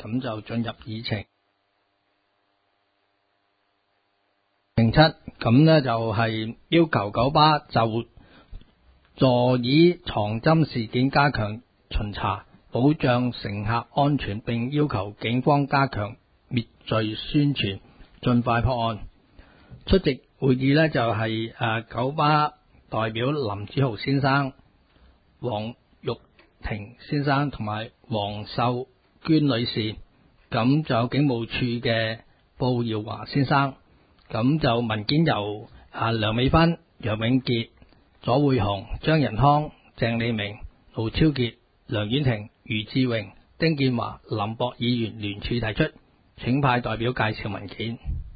咁就進入議程。07咁呢就係要求九巴就座椅藏針事件加強巡查，保障乘客安全，並要求警方加強滅罪宣傳，盡快破案。出席會議呢就係九巴代表林子豪先生、黃玉婷先生同埋黃秀娟女士，咁就有警務處嘅布耀華先生，咁就文件由梁美芬、楊永傑、左匯雄、張仁康、鄭利明、盧超傑、梁婉婷、余志榮、丁建華、林博議員聯署提出，請派代表介紹文件。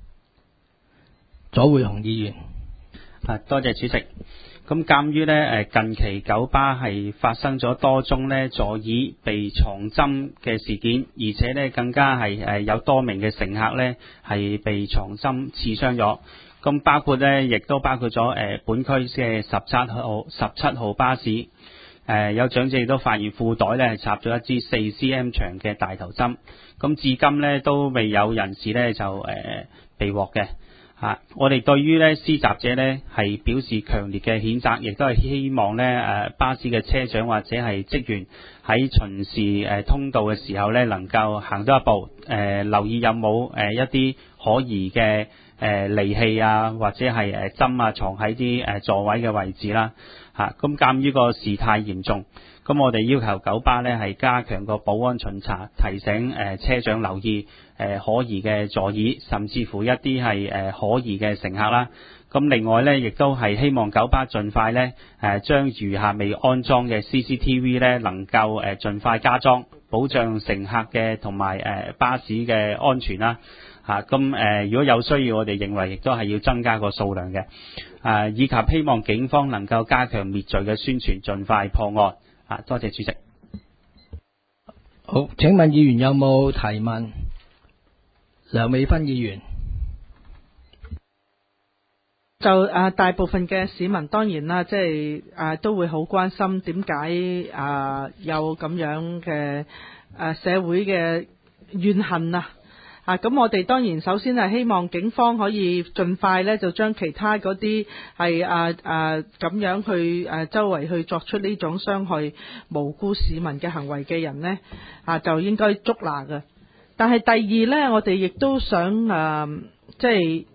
左匯雄議員。 多謝主席。咁鑑於近期九巴係發生咗多宗座椅被藏針嘅事件，而且更加係有多名嘅乘客係被藏針刺傷咗。咁包括亦都包括咗本區嘅17號巴士，有長者亦都發現褲袋係插咗一支4cm 長嘅大頭針。咁至今都未有人士就被獲嘅。我哋對於施襲者係表示強烈嘅譴責，亦都係希望巴士嘅車長或者係職員喺巡視通道嘅時候能夠行多一步，留意有冇一啲可疑嘅利器啊，或者係針啊藏喺啲座位嘅位置啦。咁鑑於個事態嚴重，咁我哋要求九巴係加強個保安巡查，提醒車長留意可疑嘅座椅，甚至乎一啲係可疑嘅乘客啦。咁另外亦都係希望九巴盡快將餘下未安裝嘅 CCTV 能夠盡快加裝，保障乘客嘅同埋巴士嘅安全啦。咁如果有需要，我哋認為亦都係要增加個數量嘅，以及希望警方能夠加強滅罪嘅宣傳，盡快破案。多謝主席。 好，請問議員有冇提問？梁美芬議員。 就大部分嘅市民當然啦，即係都會好關心點解有咁樣嘅社會嘅怨恨啊！咁我哋當然首先係希望警方可以盡快就將其他嗰啲係咁樣去周圍去作出呢種傷害無辜市民嘅行為嘅人呢，就應該捉拿嘅。但係第二呢，我哋亦都想即係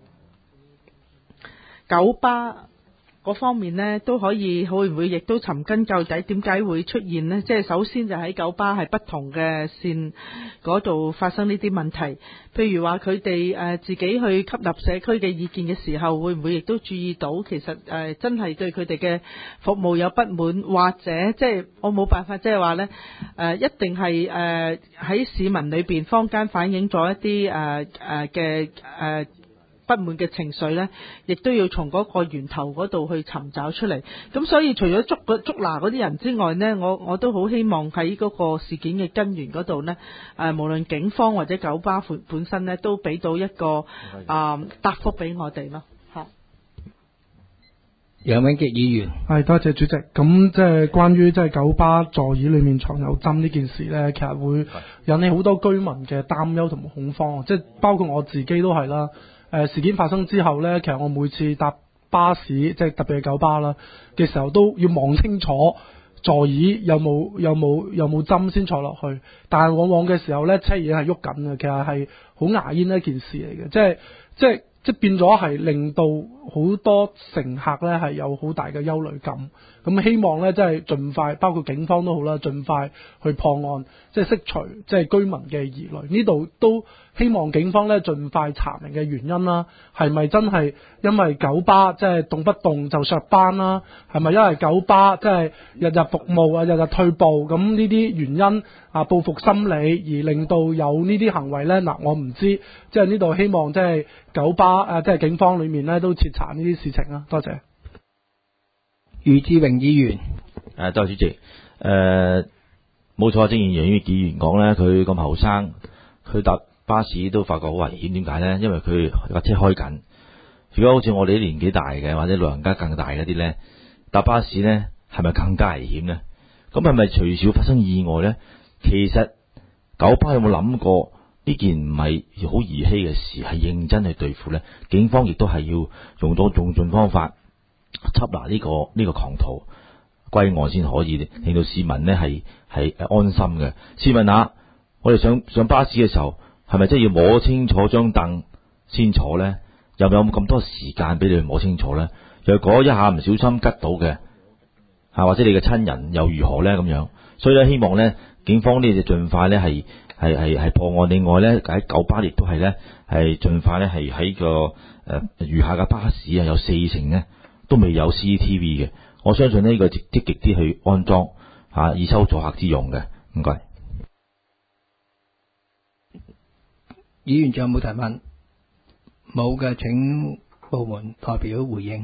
九巴嗰方面呢，都可以會唔會亦都尋根究底，點解會出現呢？即係首先就喺九巴係不同嘅線嗰度發生呢啲問題，譬如話佢哋自己去吸納社區嘅意見嘅時候，會唔會亦都注意到其實真係對佢哋嘅服務有不滿，或者即係我冇辦法即係話呢一定係喺市民裏邊坊間反映咗一啲嘅不滿嘅情緒呢，亦都要從嗰個源頭嗰度去尋找出嚟。咁所以除咗捉拿嗰啲人之外呢，我都好希望喺嗰個事件嘅根源嗰度呢，無論警方或者九巴本身呢，都俾到一個答覆俾我哋咯。 楊永傑議員。 係，多謝主席。咁即係關於即係九巴座椅裏面藏有針呢件事呢，其實會引起好多居民嘅擔憂同埋恐慌，即係包括我自己都係啦。事件發生之後呢，其實我每次搭巴士，即係特別係九巴啦嘅時候，都要望清楚座椅有冇針先坐落去。但係往往嘅時候呢，車已經係喐緊嘅，其實係好牙煙一件事嚟嘅，即係變咗係令到好多乘客呢係有好大嘅憂慮感。咁希望呢，即係盡快，包括警方都好啦，盡快去破案，即係釋除即係居民嘅疑慮。呢度都希望警方呢盡快查明嘅原因啦，係咪真係因為九巴即係動不動就削班啦？係咪因為九巴即係日日服務啊，日日退步？咁呢啲原因報復心理而令到有呢啲行為呢？嗱，我唔知，即係呢度希望即係九巴即係警方裏面呢都徹查呢啲事情啦。多謝。 余志榮議員。 多謝主席。冇錯，正如楊宇議員講呢，佢咁後生，佢搭巴士都發覺好危險。點解呢？因為佢架車開緊。如果好似我哋啲年紀大嘅，或者老人家更大嗰啲呢，搭巴士呢係咪更加危險呢？咁係咪隨時會發生意外呢？其實九巴有冇諗過呢件唔係好兒戲嘅事，係認真去對付呢？警方亦都係要用到用盡方法緝拿呢個狂徒歸案，先可以令到市民呢係安心嘅。試問下，我哋上巴士嘅時候，係咪真係要摸清楚張凳先坐呢？有冇咁多時間俾你去摸清楚呢？若果一下唔小心吉到嘅，或者你嘅親人又如何呢？咁樣，所以咧希望呢警方呢就盡快呢係破案。另外呢，喺九巴亦都係呢係盡快呢係喺個餘下嘅巴士有4成呢都未有 CCTV 嘅。我相信呢個積極啲去安裝以收阻嚇之用嘅。唔該。 議員仲有冇提問？冇嘅，請部門代表回應。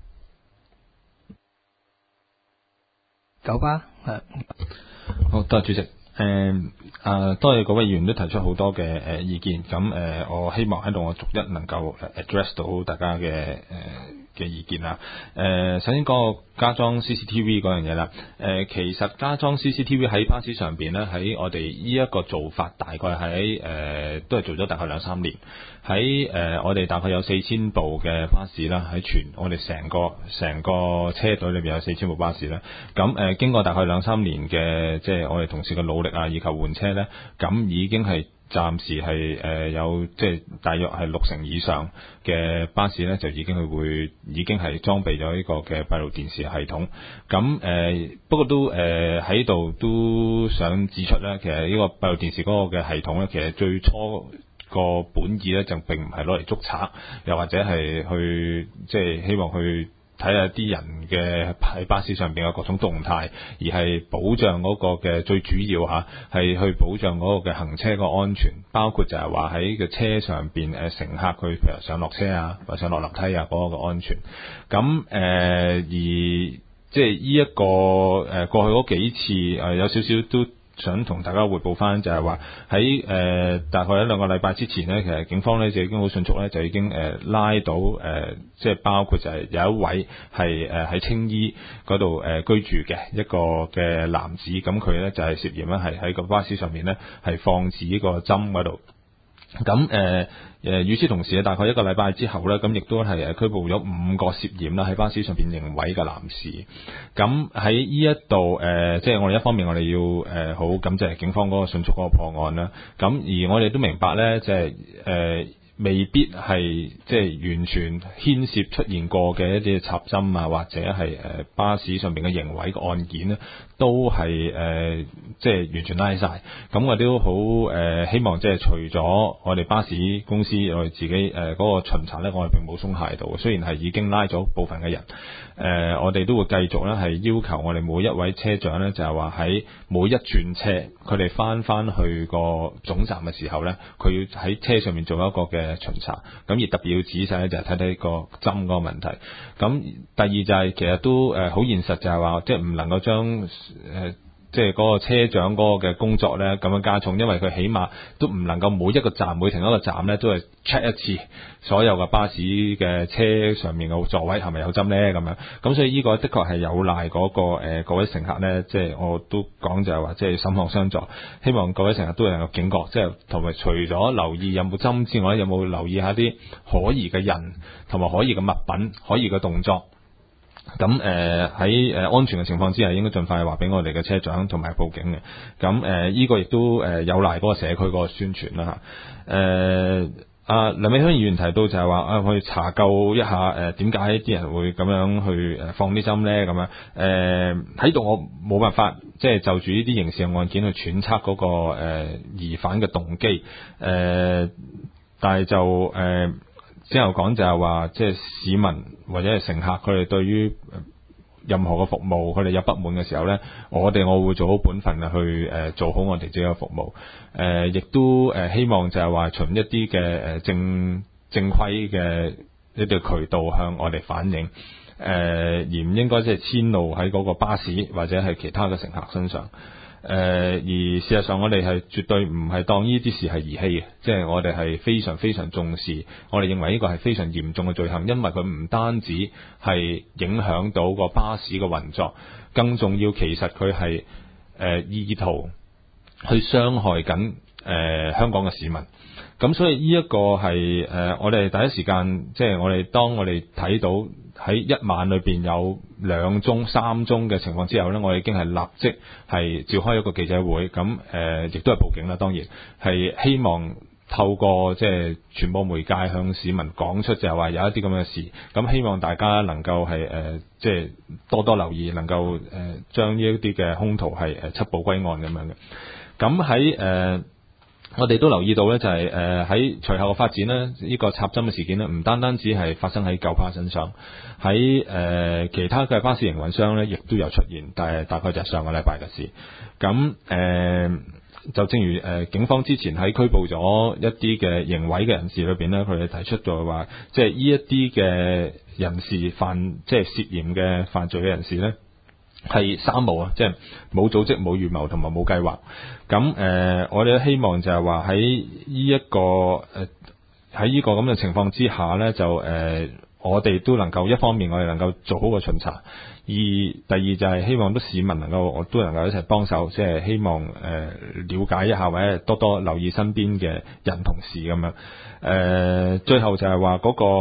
九巴係。 好，多謝主席。多謝各位議員都提出好多嘅意見。咁我希望喺度我逐一能夠address 到大家嘅意見啦。首先講個加裝 CCTV 嗰樣嘢啦。其實加裝 CCTV 喺巴士上邊咧，喺我哋呢一個做法大概喺都係做咗大概2-3年。喺我哋大概有4000部嘅巴士啦，喺我哋成個車隊裏邊有4000部巴士啦。咁經過大概2-3年嘅即係我哋同事嘅努力以及換車咧，咁已經係暫時係有即係大約係6成以上嘅巴士咧，就已經係裝備咗呢個嘅閉路電視系統。咁不過都喺度都想指出咧，其實呢個閉路電視嗰個嘅系統咧，其實最初個本意咧就並唔係攞嚟捉賊，又或者係去即係希望去睇下啲人嘅喺巴士上邊嘅各種動態，而係保障嗰個嘅最主要係去保障嗰個嘅行車個安全，包括就係話喺個車上邊乘客佢譬如上落車或者上落樓梯嗰個安全。咁而即係呢一個過去嗰幾次有少少都想同大家匯報翻，就係話喺大概1-2個禮拜之前呢，其實警方呢就已經好迅速呢，就已經拉到即係包括就係有一位係喺青衣嗰度居住嘅一個嘅男子，咁佢呢就係涉嫌呢係喺個巴士上面呢係放置呢個針嗰度。咁與此同時咧，大概1個禮拜之後咧，咁亦都係拘捕咗5個涉嫌啦喺巴士上邊刑毀嘅男士。咁喺呢一度即係我哋一方面我哋要好感謝警方嗰個迅速嗰個破案啦。咁而我哋都明白咧，即係未必係即係完全牽涉出現過嘅一啲插針或者係巴士上邊嘅刑毀嘅案件咧，都係即係完全拉晒。咁我哋都好希望即係除咗我哋巴士公司我哋自己嗰個巡查咧，我哋並冇鬆懈到。雖然係已經拉咗部分嘅人，我哋都會繼續咧係要求我哋每一位車長咧，就係話喺每一轉車，佢哋翻去個總站嘅時候咧，佢要喺車上面做一個嘅巡查。咁而特別要仔細咧，就係睇睇個針嗰個問題。咁第二就係其實都好現實，就係話即係唔能夠將即係嗰個車長嗰個嘅工作咧咁樣加重，因為佢起碼都唔能夠每一個站每停一個站咧都係 check 一次所有嘅巴士嘅車上面嘅座位係咪有針咧咁樣。咁所以呢個的確係有賴嗰個各位乘客咧，即係我都講就係話即係心學相助，希望各位乘客都能夠警覺，即係同埋除咗留意有冇針之外，有冇留意下啲可疑嘅人同埋可疑嘅物品、可疑嘅動作。咁喺安全嘅情況之下，應該盡快話俾我哋嘅車長同埋報警嘅。咁呢個亦都有賴嗰個社區嗰個宣傳啦梁美香議員提到就係話去查究一下點解啲人會咁樣去放啲針咧咁樣。喺度我冇辦法即係就住呢啲刑事案件去揣測嗰個疑犯嘅動機。但係就之後講就係話，即係市民或者係乘客，佢哋對於任何嘅服務，佢哋有不滿嘅時候呢，我會做好本分去做好我哋自己嘅服務。亦都希望就係話，循一啲嘅正規嘅一啲渠道向我哋反映，而唔應該即係遷怒喺嗰個巴士或者係其他嘅乘客身上。而事實上我哋係絕對唔係當呢啲事係兒戲嘅，即係我哋係非常非常重視，我哋認為呢個係非常嚴重嘅罪行，因為佢唔單止係影響到個巴士嘅運作，更重要其實佢係意圖去傷害緊香港嘅市民。咁所以呢一個係我哋第一時間，即係當我哋睇到喺一晚裏邊有2宗、3宗嘅情況之後咧，我哋已經係立即係召開一個記者會，咁亦都係報警啦。當然係希望透過即係傳播媒介向市民講出就係話有一啲咁嘅事，咁希望大家能夠係即係多多留意，能夠將呢一啲嘅兇徒係緝捕歸案咁樣嘅。咁喺我哋都留意到咧，就係喺隨後嘅發展呢，呢個插針嘅事件呢，唔單只係發生喺九巴身上，喺其他嘅巴士營運商呢，亦都有出現，但係大概就係上個禮拜嘅事。咁就正如警方之前喺拘捕咗一啲嘅刑毀嘅人士裏邊呢，佢哋提出咗話，即係呢一啲嘅人士即係涉嫌嘅犯罪嘅人士呢，係三無啊，即係冇組織、冇預謀同埋冇計劃。咁我哋希望就係話喺呢一個喺呢個咁嘅情況之下呢，就我哋都能夠一方面我哋能夠做好個巡查，第二就係希望都市民我都能夠一齊幫手，即係希望了解一下或者多多留意身邊嘅人同事咁樣。最後就係話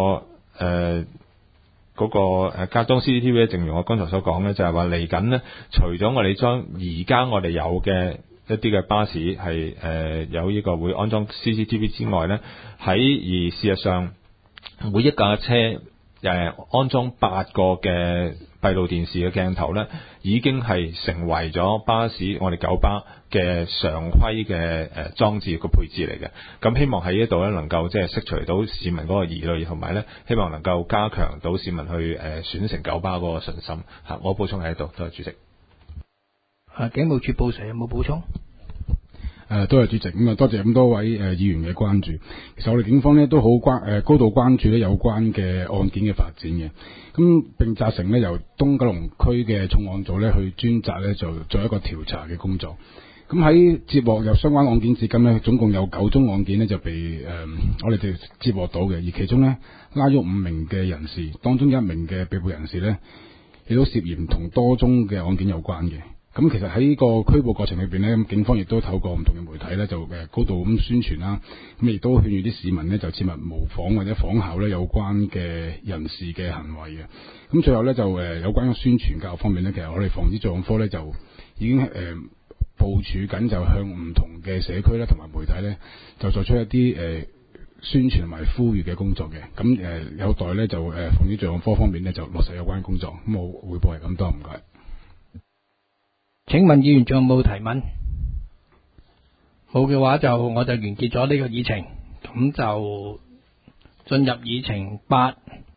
嗰個加裝 CCTV 咧，正如我剛才所講咧，就係話嚟緊呢，除咗我哋將而家我哋有嘅一啲嘅巴士係有呢個會安裝 CCTV 之外呢，而事實上每一架車安裝8個嘅閉路電視嘅鏡頭呢，已經係成為咗巴士我哋九巴嘅常規嘅裝置個配置嚟嘅。咁希望喺呢度呢，能夠即係釋除到市民嗰個疑慮，同埋呢希望能夠加強到市民去選乘九巴嗰個信心。我補充喺度，多謝主席。 警務處報社有冇補充？ 多謝主席，咁多謝咁多位議員嘅關注。其實我哋警方呢都好高度關注呢有關嘅案件嘅發展嘅，咁並責成呢由東九龍區嘅重案組呢去專責呢就做一個調查嘅工作。咁喺接獲有相關案件至今呢，總共有9宗案件呢就被我哋哋接獲到嘅，而其中呢拉咗5名嘅人士，當中1名嘅被捕人士呢亦都涉嫌同多宗嘅案件有關嘅。咁其實喺呢個拘捕過程裏邊呢，咁警方亦都透過唔同嘅媒體呢，就高度咁宣傳啦，咁亦都勸喻啲市民呢，就切勿模仿或者仿效呢有關嘅人士嘅行為嘅。咁最後呢，就有關嘅宣傳教育方面呢，其實我哋防止罪案科呢，就已經部署緊，就向唔同嘅社區咧同埋媒體呢，就作出一啲宣傳同埋呼籲嘅工作嘅。咁有待呢，就防止罪案科方面呢，就落實有關工作。咁我彙報係咁多，唔該。 請問議員仲有冇提問？冇嘅話就我就完結咗呢個議程，咁就進入議程8，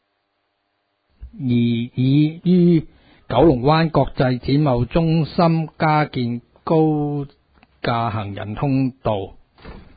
擬於九龍灣國際展貿中心加建高架行人通道。